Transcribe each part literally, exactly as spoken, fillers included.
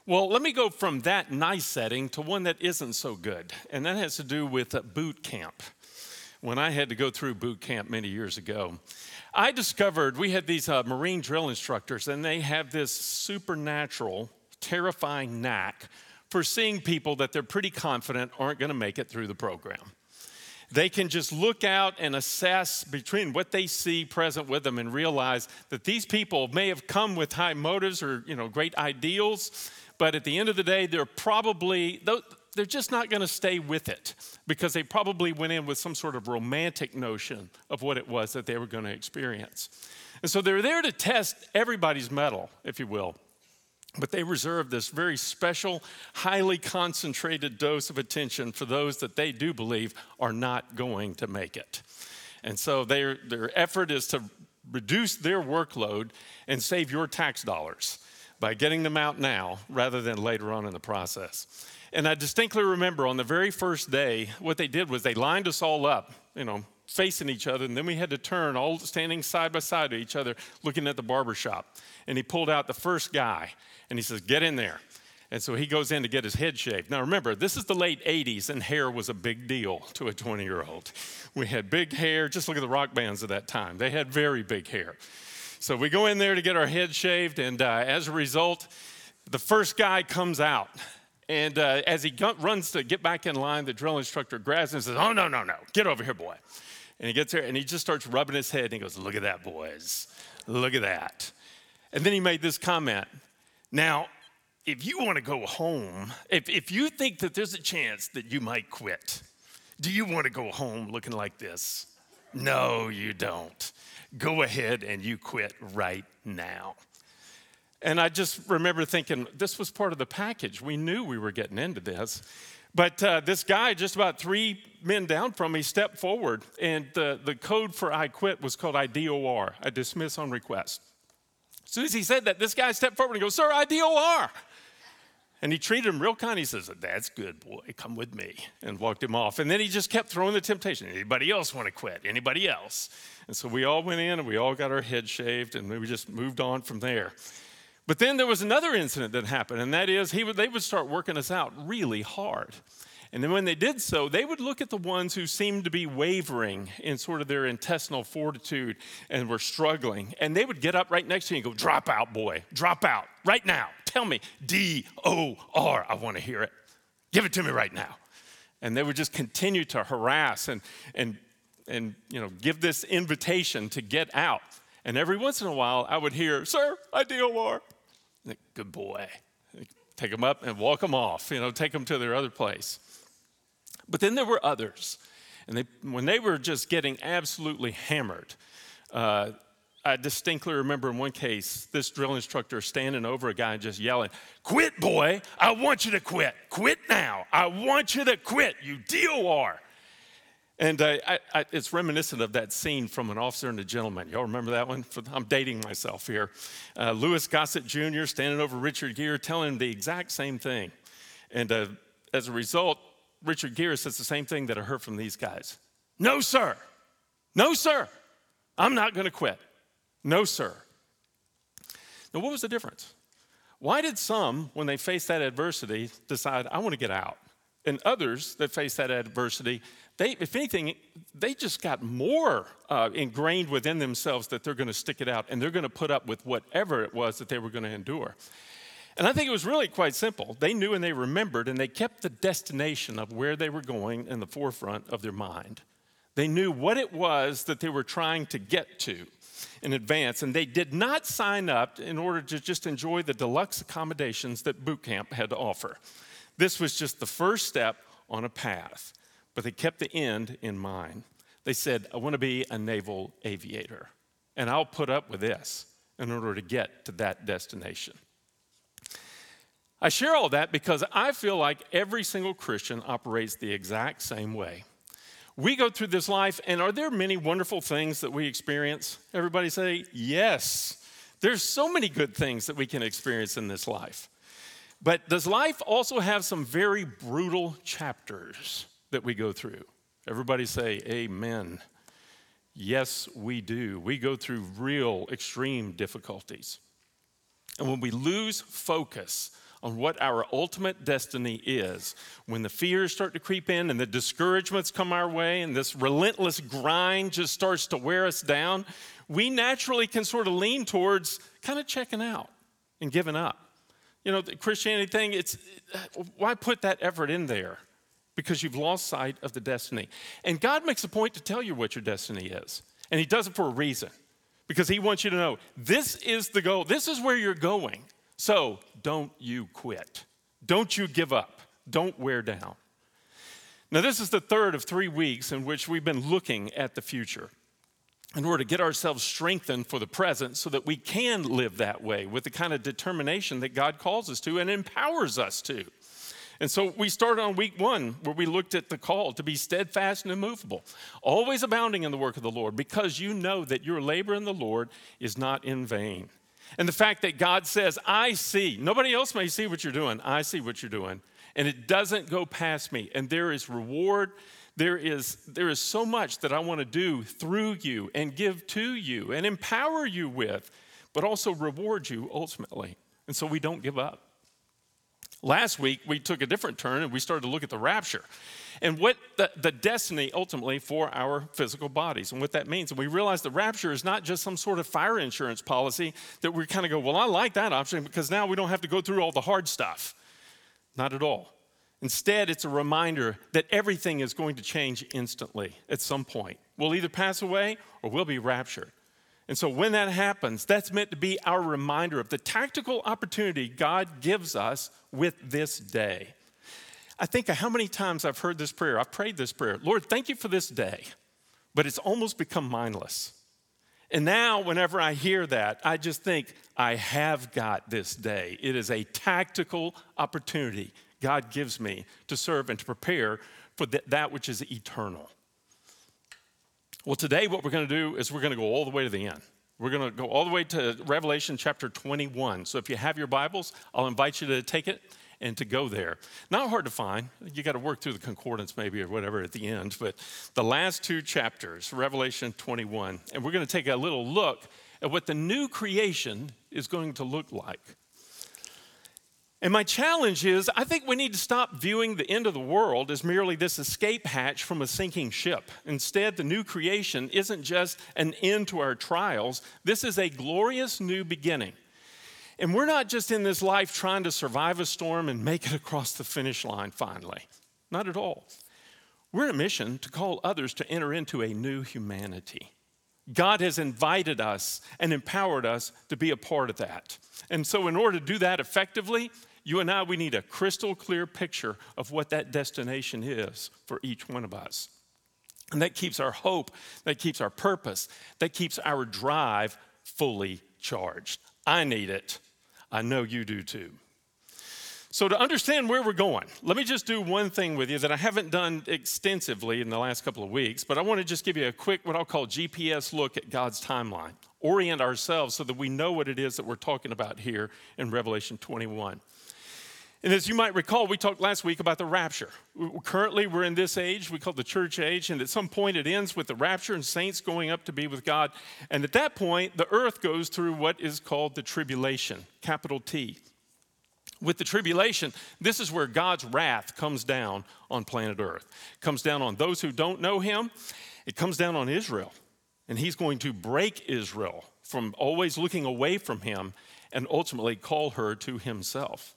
Well, let me go from that nice setting to one that isn't so good, and that has to do with uh, boot camp. When I had to go through boot camp many years ago, I discovered we had these uh, Marine drill instructors, and they have this supernatural, terrifying knack for seeing people that they're pretty confident aren't going to make it through the program. They can just look out and assess between what they see present with them and realize that these people may have come with high motives or, you know, great ideals, but at the end of the day, they're probably, they're just not going to stay with it because they probably went in with some sort of romantic notion of what it was that they were going to experience. And so they're there to test everybody's mettle, if you will. But they reserve this very special, highly concentrated dose of attention for those that they do believe are not going to make it. And so their, their effort is to reduce their workload and save your tax dollars by getting them out now rather than later on in the process. And I distinctly remember on the very first day, what they did was they lined us all up, you know, facing each other, and then we had to turn, all standing side by side to each other, looking at the barber shop. And he pulled out the first guy, and he says, "Get in there." And so he goes in to get his head shaved. Now remember, this is the late eighties, and hair was a big deal to a twenty-year-old. We had big hair. Just look at the rock bands of that time. They had very big hair. So we go in there to get our head shaved, and uh, as a result, the first guy comes out. And uh, as he go- runs to get back in line, the drill instructor grabs him and says, "Oh, no, no, no, get over here, boy." And he gets there, and he just starts rubbing his head, and he goes, "Look at that, boys. Look at that." And then he made this comment. "Now, if you want to go home, if, if you think that there's a chance that you might quit, do you want to go home looking like this? No, you don't. Go ahead and you quit right now." And I just remember thinking, this was part of the package. We knew we were getting into this. But uh, this guy, just about three men down from me, stepped forward, and the, the code for I quit was called I D O R, I dismiss on request. As soon as he said that, this guy stepped forward and goes, "Sir, I D O R." And he treated him real kind. He says, "That's good, boy. Come with me," and walked him off. And then he just kept throwing the temptation. "Anybody else want to quit? Anybody else?" And so we all went in, and we all got our heads shaved, and we just moved on from there. But then there was another incident that happened, and that is he would, they would start working us out really hard. And then when they did so, they would look at the ones who seemed to be wavering in sort of their intestinal fortitude and were struggling. And they would get up right next to you and go, "Drop out, boy. Drop out. Right now. Tell me. D O R. I want to hear it. Give it to me right now." And they would just continue to harass and, and, and you know, give this invitation to get out. And every once in a while, I would hear, "Sir, I D O R. Good boy. Take them up and walk them off, you know, take them to their other place. But then there were others, and they, when they were just getting absolutely hammered, uh, I distinctly remember in one case, this drill instructor standing over a guy and just yelling, "Quit, boy. I want you to quit. Quit now. I want you to quit. You D O R. And uh, I, I, it's reminiscent of that scene from An Officer and a Gentleman. Y'all remember that one? I'm dating myself here. Uh, Louis Gossett Junior standing over Richard Gere telling him the exact same thing. And uh, as a result, Richard Gere says the same thing that I heard from these guys. "No, sir. No, sir. I'm not going to quit. No, sir." Now, what was the difference? Why did some, when they faced that adversity, decide, "I want to get out"? And others that faced that adversity, they, if anything, they just got more uh, ingrained within themselves that they're going to stick it out and they're going to put up with whatever it was that they were going to endure. And I think it was really quite simple. They knew and they remembered, and they kept the destination of where they were going in the forefront of their mind. They knew what it was that they were trying to get to in advance, and they did not sign up in order to just enjoy the deluxe accommodations that boot camp had to offer. This was just the first step on a path, but they kept the end in mind. They said, "I want to be a naval aviator, and I'll put up with this in order to get to that destination." I share all that because I feel like every single Christian operates the exact same way. We go through this life, and are there many wonderful things that we experience? Everybody say, yes. There's so many good things that we can experience in this life. But does life also have some very brutal chapters that we go through? Everybody say, amen. Yes, we do. We go through real extreme difficulties. And when we lose focus on what our ultimate destiny is, when the fears start to creep in and the discouragements come our way and this relentless grind just starts to wear us down, we naturally can sort of lean towards kind of checking out and giving up. You know, the Christianity thing, it's why put that effort in there? Because you've lost sight of the destiny. And God makes a point to tell you what your destiny is. And he does it for a reason. Because he wants you to know, this is the goal. This is where you're going. So don't you quit. Don't you give up. Don't wear down. Now, this is the third of three weeks in which we've been looking at the future in order to get ourselves strengthened for the present so that we can live that way with the kind of determination that God calls us to and empowers us to. And so we started on week one where we looked at the call to be steadfast and immovable, always abounding in the work of the Lord, because you know that your labor in the Lord is not in vain. And the fact that God says, I see, nobody else may see what you're doing, I see what you're doing, and it doesn't go past me, and there is reward, there is, there is so much that I want to do through you and give to you and empower you with, but also reward you ultimately. And so we don't give up. Last week, we took a different turn and we started to look at the rapture and what the, the destiny ultimately for our physical bodies and what that means. And we realized the rapture is not just some sort of fire insurance policy that we kind of go, well, I like that option because now we don't have to go through all the hard stuff. Not at all. Instead, it's a reminder that everything is going to change instantly at some point. We'll either pass away or we'll be raptured. And so when that happens, that's meant to be our reminder of the tactical opportunity God gives us with this day. I think of how many times I've heard this prayer. I've prayed this prayer. Lord, thank you for this day. But it's almost become mindless. And now whenever I hear that, I just think, I have got this day. It is a tactical opportunity God gives me to serve and to prepare for th- that which is eternal. Well, today what we're going to do is we're going to go all the way to the end. We're going to go all the way to Revelation chapter twenty-one. So if you have your Bibles, I'll invite you to take it and to go there. Not hard to find. You got to work through the concordance maybe or whatever at the end. But the last two chapters, Revelation twenty-one. And we're going to take a little look at what the new creation is going to look like. And my challenge is, I think we need to stop viewing the end of the world as merely this escape hatch from a sinking ship. Instead, the new creation isn't just an end to our trials. This is a glorious new beginning. And we're not just in this life trying to survive a storm and make it across the finish line finally. Not at all. We're on a mission to call others to enter into a new humanity. God has invited us and empowered us to be a part of that. And so in order to do that effectively, you and I, we need a crystal clear picture of what that destination is for each one of us. And that keeps our hope, that keeps our purpose, that keeps our drive fully charged. I need it. I know you do too. So to understand where we're going, let me just do one thing with you that I haven't done extensively in the last couple of weeks, but I want to just give you a quick, what I'll call G P S look at God's timeline. Orient ourselves so that we know what it is that we're talking about here in Revelation twenty-one. And as you might recall, we talked last week about the rapture. Currently, we're in this age we call the church age, and at some point it ends with the rapture and saints going up to be with God. And at that point, the earth goes through what is called the tribulation, capital T. With the tribulation, this is where God's wrath comes down on planet Earth. It comes down on those who don't know him. It comes down on Israel. And he's going to break Israel from always looking away from him and ultimately call her to himself.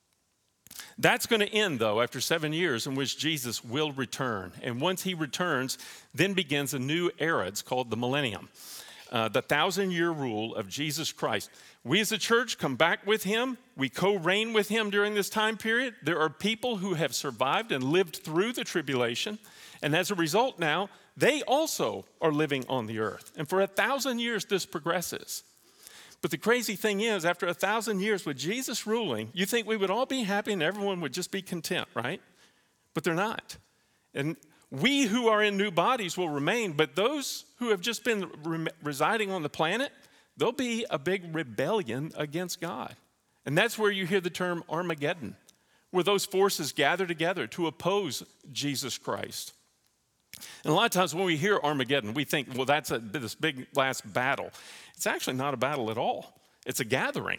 That's going to end, though, after seven years in which Jesus will return. And once he returns, then begins a new era. It's called the millennium, uh, the thousand-year rule of Jesus Christ. We as a church come back with him. We co-reign with him during this time period. There are people who have survived and lived through the tribulation. And as a result now, they also are living on the earth. And for a thousand years, this progresses. But the crazy thing is, after a thousand years with Jesus ruling, you think we would all be happy and everyone would just be content, right? But they're not. And we who are in new bodies will remain, but those who have just been re- residing on the planet, there'll be a big rebellion against God. And that's where you hear the term Armageddon, where those forces gather together to oppose Jesus Christ. And a lot of times when we hear Armageddon, we think, well, that's a, this big last battle. It's actually not a battle at all. It's a gathering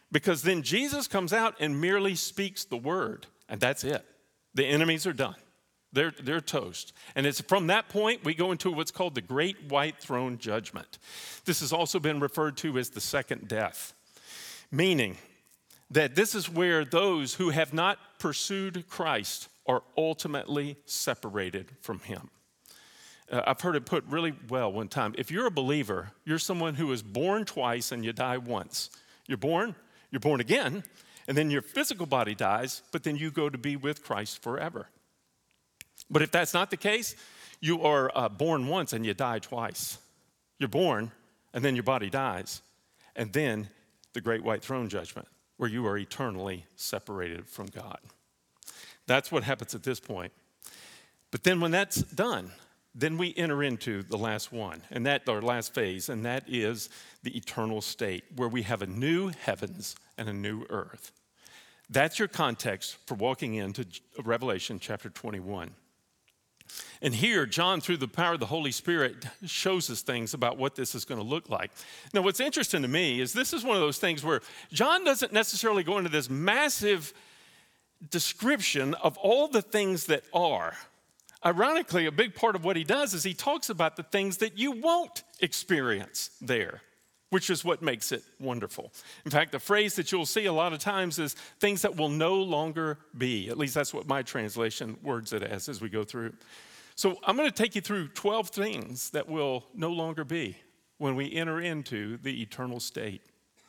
Because then Jesus comes out and merely speaks the word, and that's it. The enemies are done. They're, they're toast. And it's from that point we go into what's called the Great White Throne Judgment. This has also been referred to as the second death, meaning that this is where those who have not pursued Christ are ultimately separated from him. Uh, I've heard it put really well one time. If you're a believer, you're someone who is born twice and you die once. You're born, you're born again, and then your physical body dies, but then you go to be with Christ forever. But if that's not the case, you are uh, born once and you die twice. You're born, and then your body dies, and then the Great White Throne Judgment, where you are eternally separated from God. That's what happens at this point. But then when that's done, then we enter into the last one, and that our last phase, and that is the eternal state, where we have a new heavens and a new earth. That's your context for walking into Revelation chapter twenty-one. And here, John, through the power of the Holy Spirit, shows us things about what this is going to look like. Now, what's interesting to me is this is one of those things where John doesn't necessarily go into this massive description of all the things that are. Ironically, a big part of what he does is he talks about the things that you won't experience there, which is what makes it wonderful. In fact, the phrase that you'll see a lot of times is things that will no longer be. At least that's what my translation words it as as we go through. So I'm going to take you through twelve things that will no longer be when we enter into the eternal state.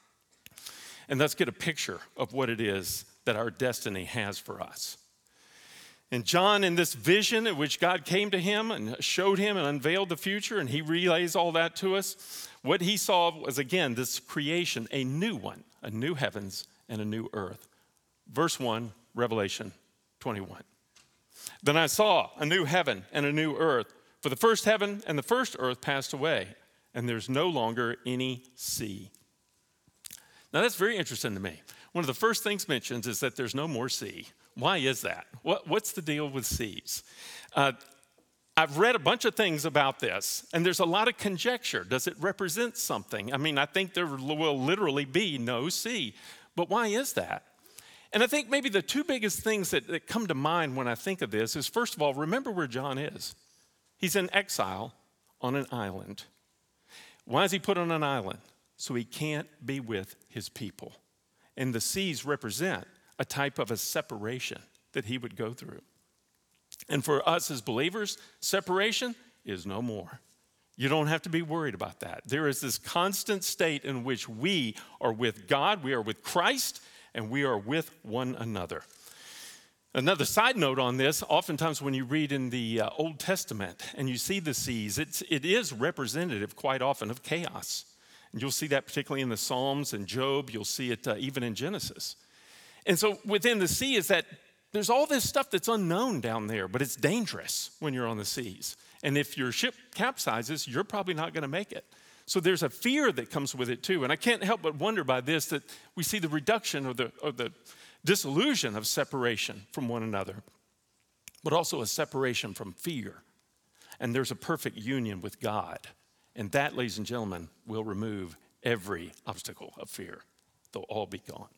And let's get a picture of what it is that our destiny has for us. And John, in this vision in which God came to him and showed him and unveiled the future, and he relays all that to us, what he saw was, again, this creation, a new one, a new heavens and a new earth. Verse one, Revelation twenty-one. Then I saw a new heaven and a new earth, for the first heaven and the first earth passed away, and there's no longer any sea. Now that's very interesting to me. One of the first things mentioned is that there's no more sea. Why is that? What, what's the deal with seas? Uh, I've read a bunch of things about this, and there's a lot of conjecture. Does it represent something? I mean, I think there will literally be no sea. But why is that? And I think maybe the two biggest things that, that come to mind when I think of this is, first of all, remember where John is. He's in exile on an island. Why is he put on an island? So he can't be with his people. And the seas represent a type of a separation that he would go through. And for us as believers, separation is no more. You don't have to be worried about that. There is this constant state in which we are with God, we are with Christ, and we are with one another. Another side note on this, oftentimes when you read in the uh, Old Testament and you see the seas, it's, it is representative quite often of chaos. And you'll see that particularly in the Psalms and Job. You'll see it uh, even in Genesis. And so within the sea is that there's all this stuff that's unknown down there, but it's dangerous when you're on the seas. And if your ship capsizes, you're probably not going to make it. So there's a fear that comes with it too. And I can't help but wonder by this that we see the reduction or the, or the disillusion of separation from one another, but also a separation from fear. And there's a perfect union with God. And that, ladies and gentlemen, will remove every obstacle of fear. They'll all be gone.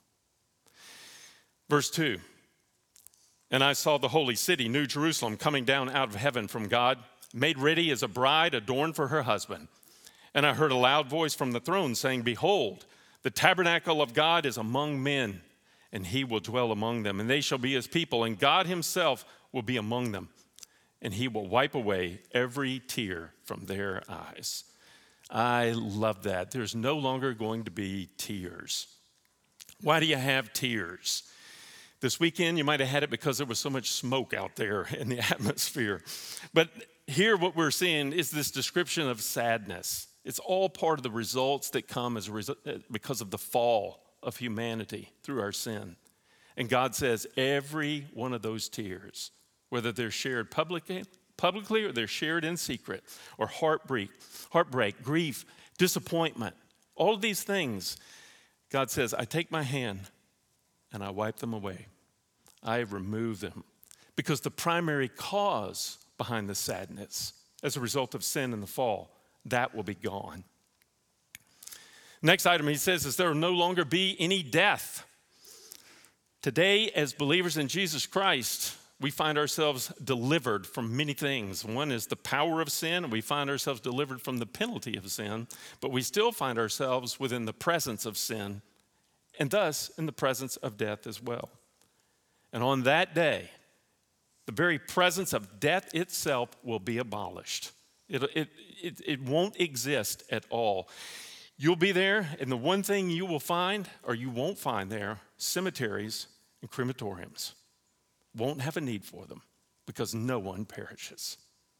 Verse two, and I saw the holy city, New Jerusalem, coming down out of heaven from God, made ready as a bride adorned for her husband. And I heard a loud voice from the throne saying, behold, the tabernacle of God is among men, and he will dwell among them, and they shall be his people, and God himself will be among them, and he will wipe away every tear from their eyes. I love that. There's no longer going to be tears. Why do you have tears? This weekend, you might have had it because there was so much smoke out there in the atmosphere. But here what we're seeing is this description of sadness. It's all part of the results that come as a result, because of the fall of humanity through our sin. And God says every one of those tears, whether they're shared publicly, publicly or they're shared in secret, or heartbreak, heartbreak, grief, disappointment, all of these things, God says, I take my hand and I wipe them away. I remove them. Because the primary cause behind the sadness as a result of sin and the fall, that will be gone. Next item he says is there will no longer be any death. Today, as believers in Jesus Christ, we find ourselves delivered from many things. One is the power of sin, and we find ourselves delivered from the penalty of sin, but we still find ourselves within the presence of sin, and thus in the presence of death as well. And on that day, the very presence of death itself will be abolished. It, it, it, it won't exist at all. You'll be there, and the one thing you will find, or you won't find there, cemeteries and crematoriums. Won't have a need for them because no one perishes.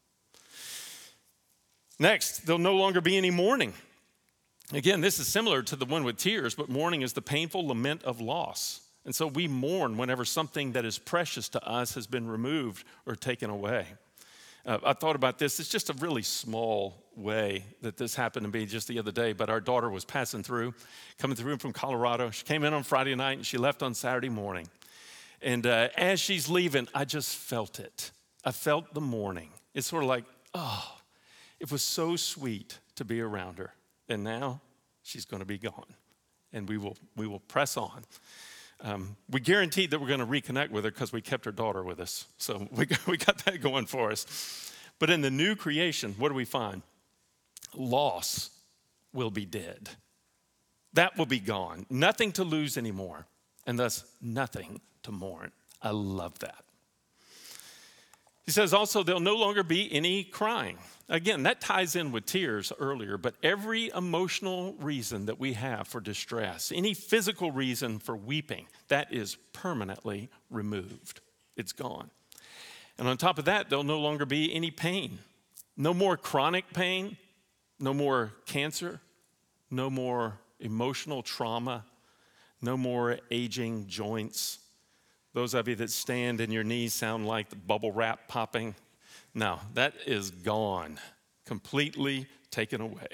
Next, there'll no longer be any mourning. Again, this is similar to the one with tears, but mourning is the painful lament of loss. And so we mourn whenever something that is precious to us has been removed or taken away. Uh, I thought about this. It's just a really small way that this happened to me just the other day, but our daughter was passing through, coming through from Colorado. She came in on Friday night and she left on Saturday morning. And uh, as she's leaving, I just felt it. I felt the mourning. It's sort of like, oh, it was so sweet to be around her. And now she's going to be gone. And we will we will press on. Um, we guaranteed that we're going to reconnect with her because we kept her daughter with us. So we got, we got that going for us. But in the new creation, what do we find? Loss will be dead. That will be gone. Nothing to lose anymore. And thus nothing to mourn. I love that. He says also there'll no longer be any crying. Again, that ties in with tears earlier, but every emotional reason that we have for distress, any physical reason for weeping, that is permanently removed. It's gone. And on top of that, there'll no longer be any pain. No more chronic pain, no more cancer, no more emotional trauma, no more aging joints. Those of you that stand and your knees sound like the bubble wrap popping. No, that is gone, completely taken away.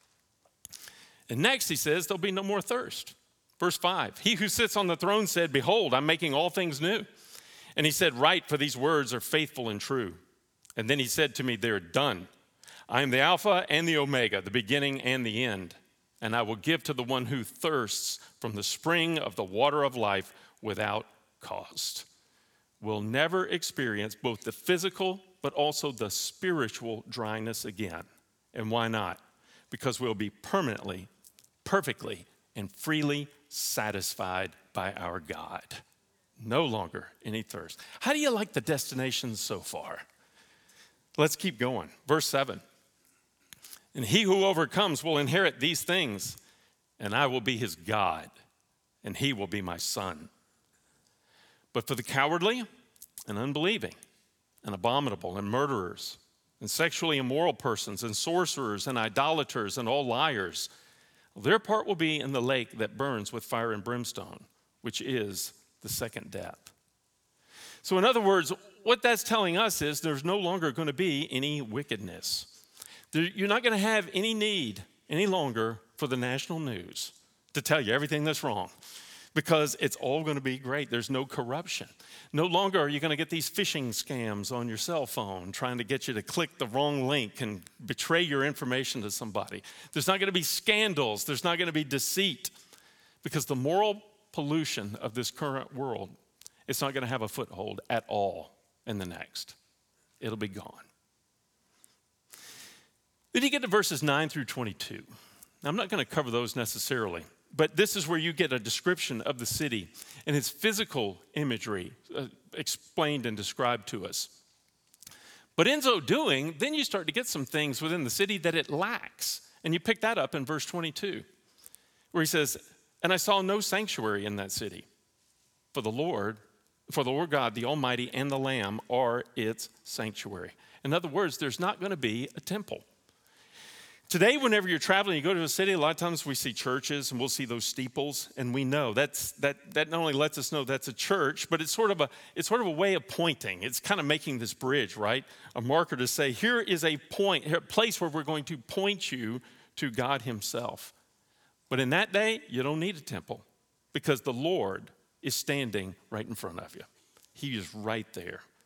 And next he says there'll be no more thirst. Verse five, he who sits on the throne said, behold, I'm making all things new. And he said, write, for these words are faithful and true. And then he said to me, they're done. I am the Alpha and the Omega, the beginning and the end. And I will give to the one who thirsts from the spring of the water of life without cost. We'll never experience both the physical but also the spiritual dryness again. And why not? Because we'll be permanently, perfectly, and freely satisfied by our God. No longer any thirst. How do you like the destination so far? Let's keep going. Verse seven. And he who overcomes will inherit these things, and I will be his God, and he will be my son. But for the cowardly and unbelieving and abominable and murderers and sexually immoral persons and sorcerers and idolaters and all liars, their part will be in the lake that burns with fire and brimstone, which is the second death. So in other words, what that's telling us is there's no longer going to be any wickedness. You're not going to have any need any longer for the national news to tell you everything that's wrong, because it's all going to be great. There's no corruption. No longer are you going to get these phishing scams on your cell phone trying to get you to click the wrong link and betray your information to somebody. There's not going to be scandals. There's not going to be deceit, because the moral pollution of this current world, it's not going to have a foothold at all in the next. It'll be gone. Then you get to verses nine through twenty-two. Now, I'm not going to cover those necessarily, but this is where you get a description of the city and its physical imagery uh, explained and described to us. But in so doing, then you start to get some things within the city that it lacks. And you pick that up in verse twenty-two, where he says, and I saw no sanctuary in that city, for the Lord, for the Lord God, the Almighty, and the Lamb are its sanctuary. In other words, there's not going to be a temple. Today, whenever you're traveling, you go to a city, a lot of times we see churches and we'll see those steeples, and we know that's that that not only lets us know that's a church, but it's sort of a it's sort of a way of pointing. It's kind of making this bridge, right? A marker to say, here is a point, a place where we're going to point you to God himself. But in that day, you don't need a temple, because the Lord is standing right in front of you. He is right there.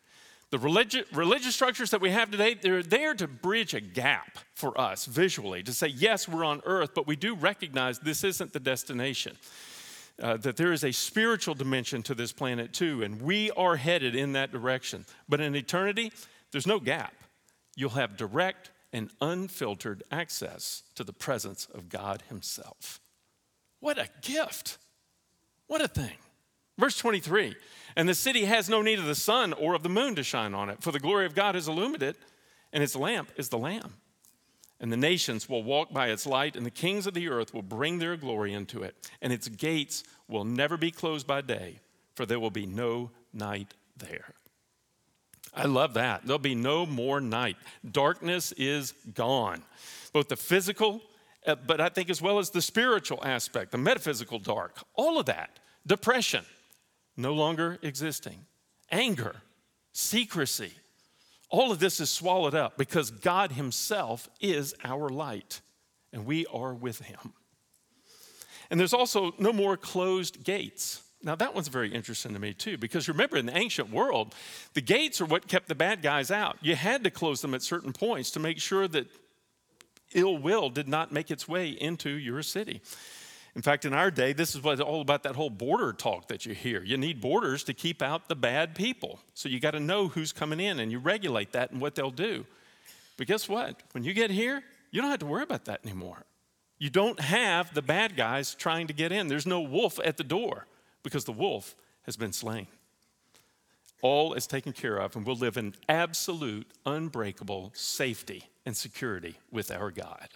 The religi- religious structures that we have today, they're there to bridge a gap for us visually, to say, yes, we're on earth, but we do recognize this isn't the destination, uh, that there is a spiritual dimension to this planet too, and we are headed in that direction. But in eternity, there's no gap. You'll have direct and unfiltered access to the presence of God himself. What a gift. What a thing. Verse twenty-three, and the city has no need of the sun or of the moon to shine on it, for the glory of God has illuminated it, and its lamp is the Lamb. And the nations will walk by its light, and the kings of the earth will bring their glory into it, and its gates will never be closed by day, for there will be no night there. I love that. There'll be no more night. Darkness is gone, both the physical, uh, but I think as well as the spiritual aspect, the metaphysical dark, all of that. Depression, no longer existing. Anger, secrecy, all of this is swallowed up because God himself is our light, and we are with him. And there's also no more closed gates. Now, that one's very interesting to me, too, because remember, in the ancient world, the gates are what kept the bad guys out. You had to close them at certain points to make sure that ill will did not make its way into your city. In fact, in our day, this is what all about that whole border talk that you hear. You need borders to keep out the bad people. So you got to know who's coming in, and you regulate that and what they'll do. But guess what? When you get here, you don't have to worry about that anymore. You don't have the bad guys trying to get in. There's no wolf at the door because the wolf has been slain. All is taken care of, and we'll live in absolute, unbreakable safety and security with our God.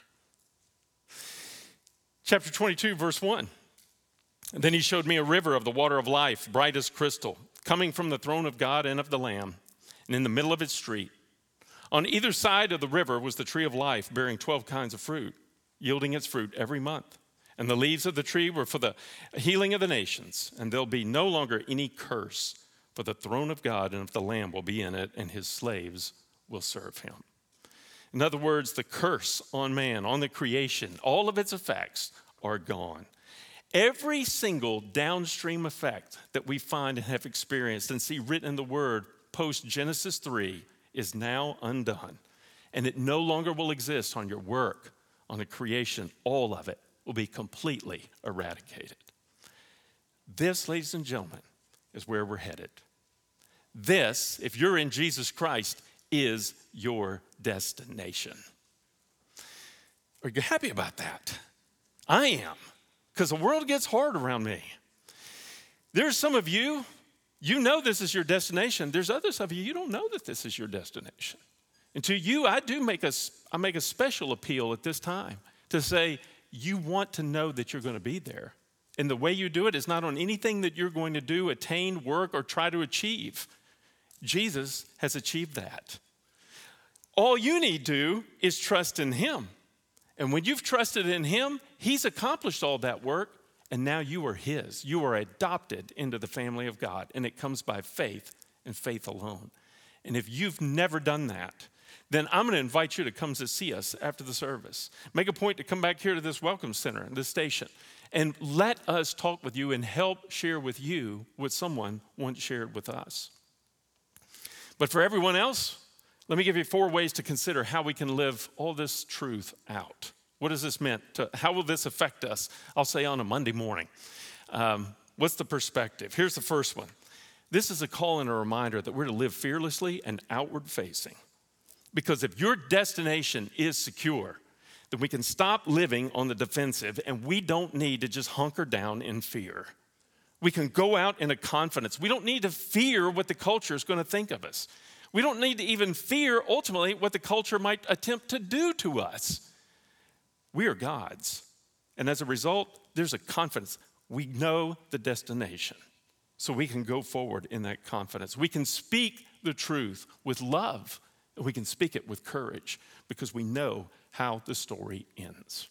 Chapter twenty-two, verse one. And then he showed me a river of the water of life, bright as crystal, coming from the throne of God and of the Lamb, and in the middle of its street. On either side of the river was the tree of life, bearing twelve kinds of fruit, yielding its fruit every month. And the leaves of the tree were for the healing of the nations, and there'll be no longer any curse, for the throne of God and of the Lamb will be in it, and his slaves will serve him. In other words, the curse on man, on the creation, all of its effects are gone. Every single downstream effect that we find and have experienced and see written in the Word post-Genesis three is now undone. And it no longer will exist on your work, on the creation. All of it will be completely eradicated. This, ladies and gentlemen, is where we're headed. This, if you're in Jesus Christ, is your destination. Are you happy about that? I am, because the world gets hard around me. There's some of you, you know this is your destination. There's others of you, you don't know that this is your destination. And to you, I do make a, I make a special appeal at this time to say, you want to know that you're going to be there. And the way you do it is not on anything that you're going to do, attain, work, or try to achieve. Jesus has achieved that. All you need to do is trust in him. And when you've trusted in him, he's accomplished all that work, and now you are his. You are adopted into the family of God, and it comes by faith and faith alone. And if you've never done that, then I'm going to invite you to come to see us after the service. Make a point to come back here to this welcome center, this station, and let us talk with you and help share with you what someone once shared with us. But for everyone else, let me give you four ways to consider how we can live all this truth out. What does this mean? To, how will this affect us? I'll say on a Monday morning. Um, what's the perspective? Here's the first one. This is a call and a reminder that we're to live fearlessly and outward facing. Because if your destination is secure, then we can stop living on the defensive, and we don't need to just hunker down in fear. We can go out in a confidence. We don't need to fear what the culture is going to think of us. We don't need to even fear, ultimately, what the culture might attempt to do to us. We are God's. And as a result, there's a confidence. We know the destination. So we can go forward in that confidence. We can speak the truth with love. And we can speak it with courage because we know how the story ends.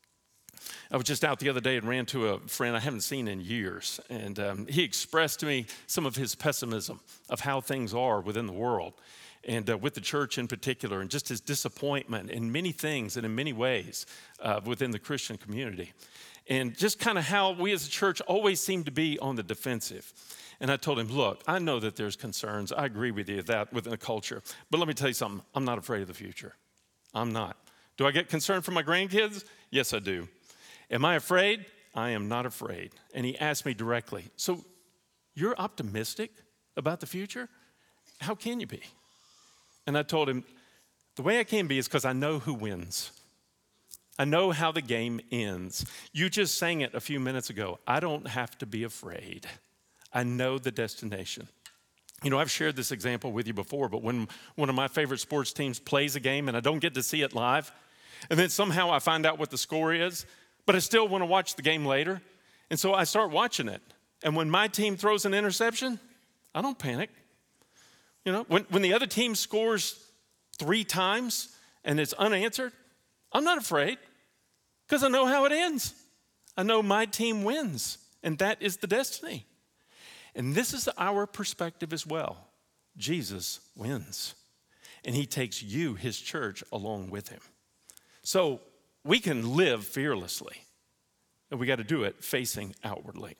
I was just out the other day and ran to a friend I haven't seen in years. And um, he expressed to me some of his pessimism of how things are within the world and uh, with the church in particular, and just his disappointment in many things and in many ways uh, within the Christian community. And just kind of how we as a church always seem to be on the defensive. And I told him, look, I know that there's concerns. I agree with you that within the culture. But let me tell you something. I'm not afraid of the future. I'm not. Do I get concerned for my grandkids? Yes, I do. Am I afraid? I am not afraid. And he asked me directly, so you're optimistic about the future? How can you be? And I told him, the way I can be is because I know who wins. I know how the game ends. You just sang it a few minutes ago. I don't have to be afraid. I know the destination. You know, I've shared this example with you before, but when one of my favorite sports teams plays a game and I don't get to see it live, and then somehow I find out what the score is, but I still want to watch the game later, and so I start watching it. And when my team throws an interception, I don't panic. You know, when, when the other team scores three times and it's unanswered, I'm not afraid because I know how it ends. I know my team wins, and that is the destiny. And this is our perspective as well. Jesus wins, and he takes you, his church, along with him. So we can live fearlessly, and we got to do it facing outwardly.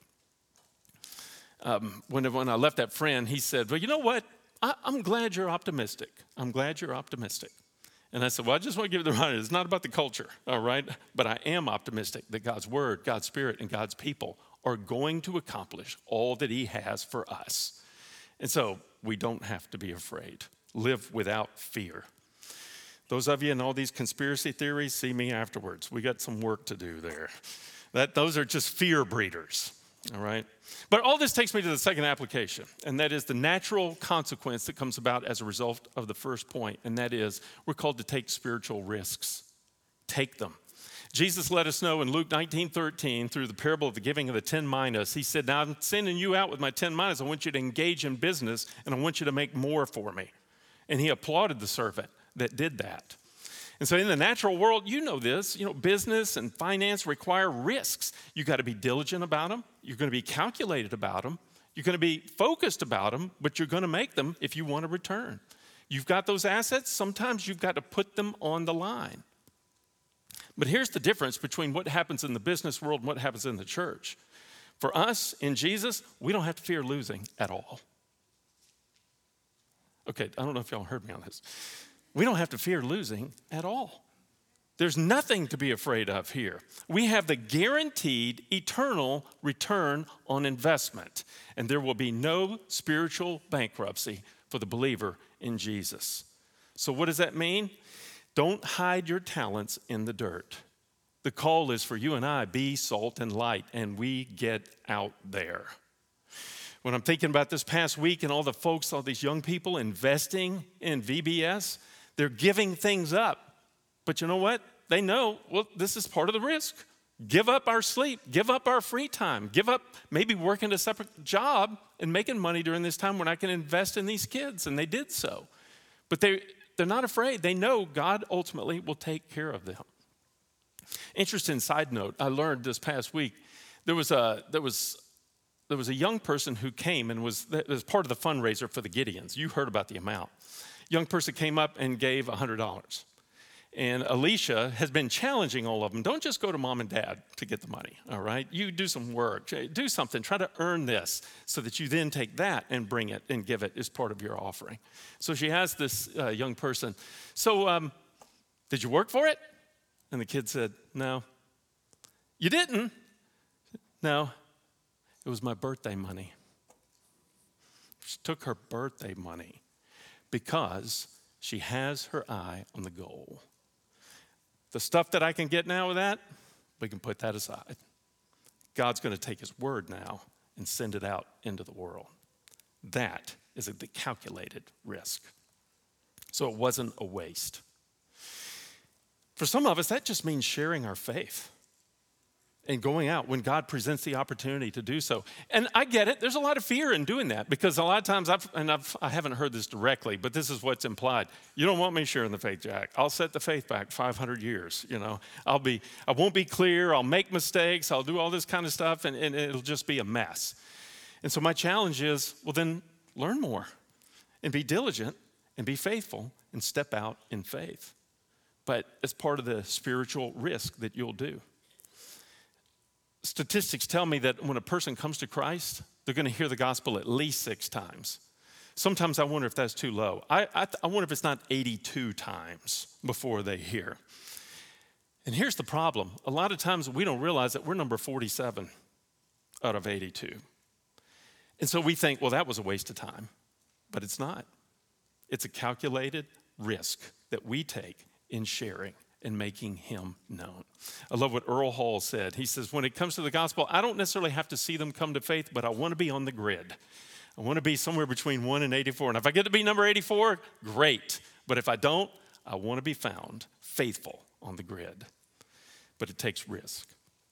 Um, when, when I left that friend, he said, well, you know what? I, I'm glad you're optimistic. I'm glad you're optimistic. And I said, well, I just want to give you the reminder. It's not about the culture, all right? But I am optimistic that God's word, God's spirit, and God's people are going to accomplish all that he has for us. And so we don't have to be afraid. Live without fear. Those of you in all these conspiracy theories, see me afterwards. We got some work to do there. That, those are just fear breeders, all right? But all this takes me to the second application, and that is the natural consequence that comes about as a result of the first point, and that is we're called to take spiritual risks. Take them. Jesus let us know in Luke nineteen thirteen, through the parable of the giving of the ten minas, he said, now I'm sending you out with my ten minas. I want you to engage in business, and I want you to make more for me. And he applauded the servant that did that. And so in the natural world, you know this, you know, business and finance require risks. You got to be diligent about them. You're going to be calculated about them. You're going to be focused about them, but you're going to make them if you want a return. You've got those assets. Sometimes you've got to put them on the line. But here's the difference between what happens in the business world and what happens in the church. For us, in Jesus, we don't have to fear losing at all. Okay, I don't know if y'all heard me on this. We don't have to fear losing at all. There's nothing to be afraid of here. We have the guaranteed eternal return on investment, and there will be no spiritual bankruptcy for the believer in Jesus. So what does that mean? Don't hide your talents in the dirt. The call is for you and I, be salt and light, and we get out there. When I'm thinking about this past week and all the folks, all these young people investing in V B S, they're giving things up. But you know what? They know, well, this is part of the risk. Give up our sleep. Give up our free time. Give up maybe working a separate job and making money during this time when I can invest in these kids. And they did so. But they, they're not afraid. They know God ultimately will take care of them. Interesting side note, I learned this past week, there was a, there was, there was a young person who came and was, was part of the fundraiser for the Gideons. You heard about the amount. Young person came up and gave one hundred dollars. And Alicia has been challenging all of them. Don't just go to mom and dad to get the money, all right? You do some work. Do something. Try to earn this so that you then take that and bring it and give it as part of your offering. So she has this uh, young person. So um, did you work for it? And the kid said, no. You didn't? No. It was my birthday money. She took her birthday money because she has her eye on the goal. The stuff that I can get now with that, we can put that aside. God's going to take his word now and send it out into the world. That is a calculated risk. So it wasn't a waste. For some of us, that just means sharing our faith and going out when God presents the opportunity to do so. And I get it. There's a lot of fear in doing that because a lot of times, I've, and I've, I haven't heard this directly, but this is what's implied. You don't want me sharing the faith, Jack. I'll set the faith back five hundred years. You know, I'll be, I won't be clear. I'll make mistakes. I'll do all this kind of stuff, and, and it'll just be a mess. And so my challenge is, well, then learn more and be diligent and be faithful and step out in faith. But it's part of the spiritual risk that you'll do. Statistics tell me that when a person comes to Christ, they're going to hear the gospel at least six times. Sometimes I wonder if that's too low. I, I, I wonder if it's not eighty-two times before they hear. And here's the problem. A lot of times we don't realize that we're number forty-seven out of eighty-two. And so we think, well, that was a waste of time. But it's not. It's a calculated risk that we take in sharing and making him known. I love what Earl Hall said. He says, when it comes to the gospel, I don't necessarily have to see them come to faith, but I want to be on the grid. I want to be somewhere between one and eighty-four. And if I get to be number eighty-four, great. But if I don't, I want to be found faithful on the grid. But it takes risk.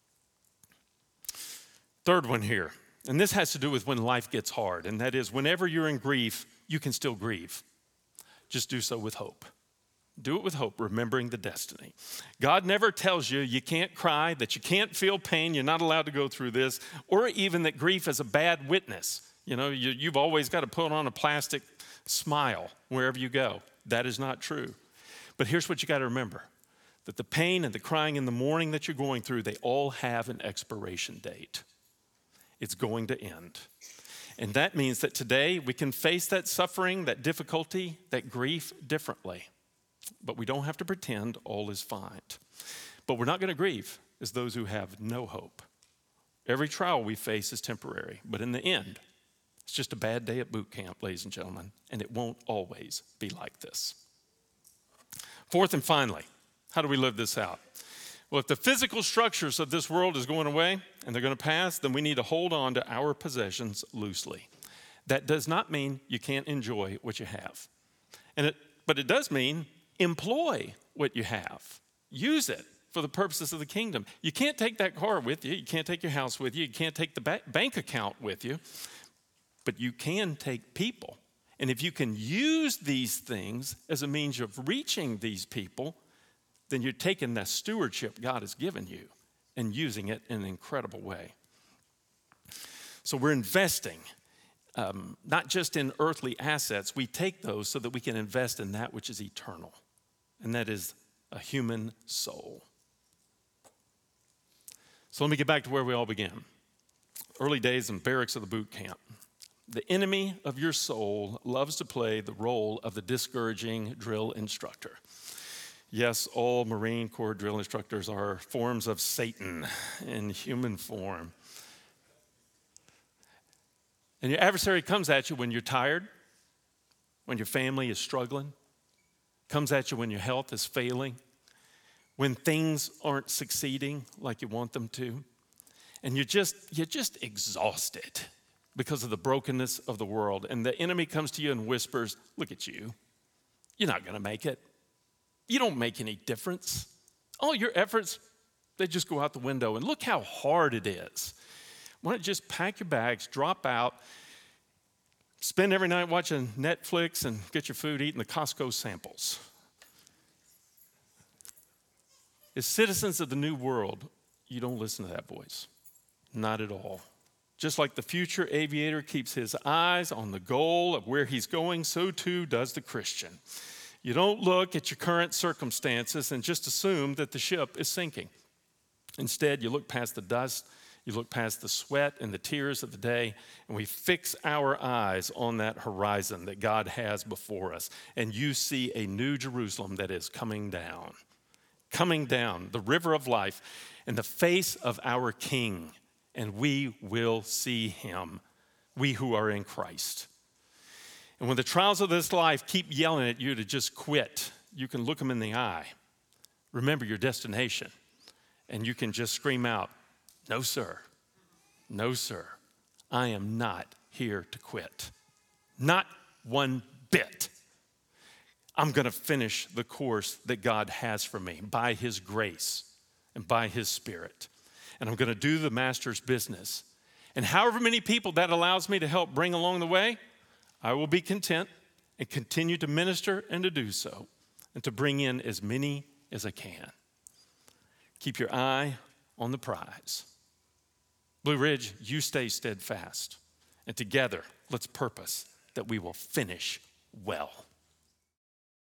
Third one here, and this has to do with when life gets hard, and that is whenever you're in grief, you can still grieve. Just do so with hope. Do it with hope, remembering the destiny. God never tells you you can't cry, that you can't feel pain, you're not allowed to go through this, or even that grief is a bad witness. You know, you, you've always got to put on a plastic smile wherever you go. That is not true. But here's what you got to remember, that the pain and the crying in the morning that you're going through, they all have an expiration date. It's going to end. And that means that today we can face that suffering, that difficulty, that grief differently. But we don't have to pretend all is fine. But we're not going to grieve as those who have no hope. Every trial we face is temporary, but in the end, it's just a bad day at boot camp, ladies and gentlemen, and it won't always be like this. Fourth and finally, how do we live this out? Well, if the physical structures of this world is going away and they're going to pass, then we need to hold on to our possessions loosely. That does not mean you can't enjoy what you have. And it, but it does mean employ what you have. Use it for the purposes of the kingdom. You can't take that car with you. You can't take your house with you. You can't take the ba- bank account with you. But you can take people. And if you can use these things as a means of reaching these people, then you're taking that stewardship God has given you and using it in an incredible way. So we're investing, um, not just in earthly assets. We take those so that we can invest in that which is eternal, and that is a human soul. So let me get back to where we all began. Early days in barracks of the boot camp. The enemy of your soul loves to play the role of the discouraging drill instructor. Yes, all Marine Corps drill instructors are forms of Satan in human form. And your adversary comes at you when you're tired, when your family is struggling, comes at you when your health is failing, when things aren't succeeding like you want them to, and you're just, you're just exhausted because of the brokenness of the world. And the enemy comes to you and whispers, look at you. You're not going to make it. You don't make any difference. All your efforts, they just go out the window. And look how hard it is. Why don't you just pack your bags, drop out, spend every night watching Netflix and get your food eating the Costco samples. As citizens of the new world, you don't listen to that voice. Not at all. Just like the future aviator keeps his eyes on the goal of where he's going, so too does the Christian. You don't look at your current circumstances and just assume that the ship is sinking. Instead, you look past the dust, you look past the sweat and the tears of the day, and we fix our eyes on that horizon that God has before us. And you see a new Jerusalem that is coming down, coming down, the river of life, in the face of our King. And we will see him, we who are in Christ. And when the trials of this life keep yelling at you to just quit, you can look them in the eye. Remember your destination. And you can just scream out, no, sir. No, sir. I am not here to quit. Not one bit. I'm going to finish the course that God has for me by his grace and by his Spirit. And I'm going to do the master's business. And however many people that allows me to help bring along the way, I will be content and continue to minister and to do so and to bring in as many as I can. Keep your eye on the prize. Blue Ridge, you stay steadfast. And together, let's purpose that we will finish well.